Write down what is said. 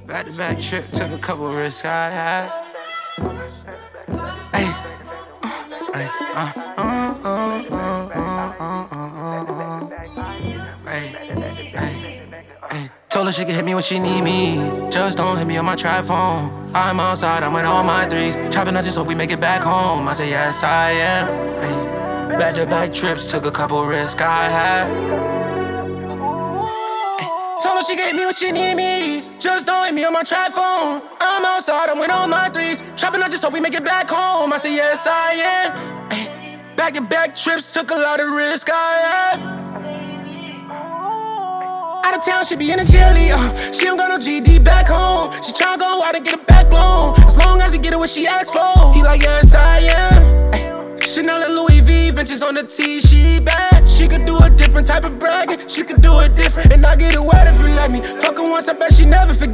Back-to-back trip, took a couple risks I had. Ay, ay, ay. Told her she could hit me when she need me. Just don't hit me on my trap phone. I'm outside, I'm with all my threes. Chopping, I just hope we make it back home. I say yes, I am. Ay, back-to-back trips, took a couple risks I had. Told her she could hit me when she need me. Just don't hit me on my trap phone. I'm outside, I'm with all my threes. Chopping, I just hope we make it back home. I say yes, I am. Ay, back-to-back trips, took a lot of risk I have. Out of town, she be in a jelly. She don't got no GD back home. She tryna go out and get it back blown. As long as he get it what she asked for. He like, yes, I am. Ay, Chanel and Louis V, Ventures on the T, she bad. She could do a different type of bragging. She could do it different, and I get it wet if you let me. Fucking once, I bet she never forget.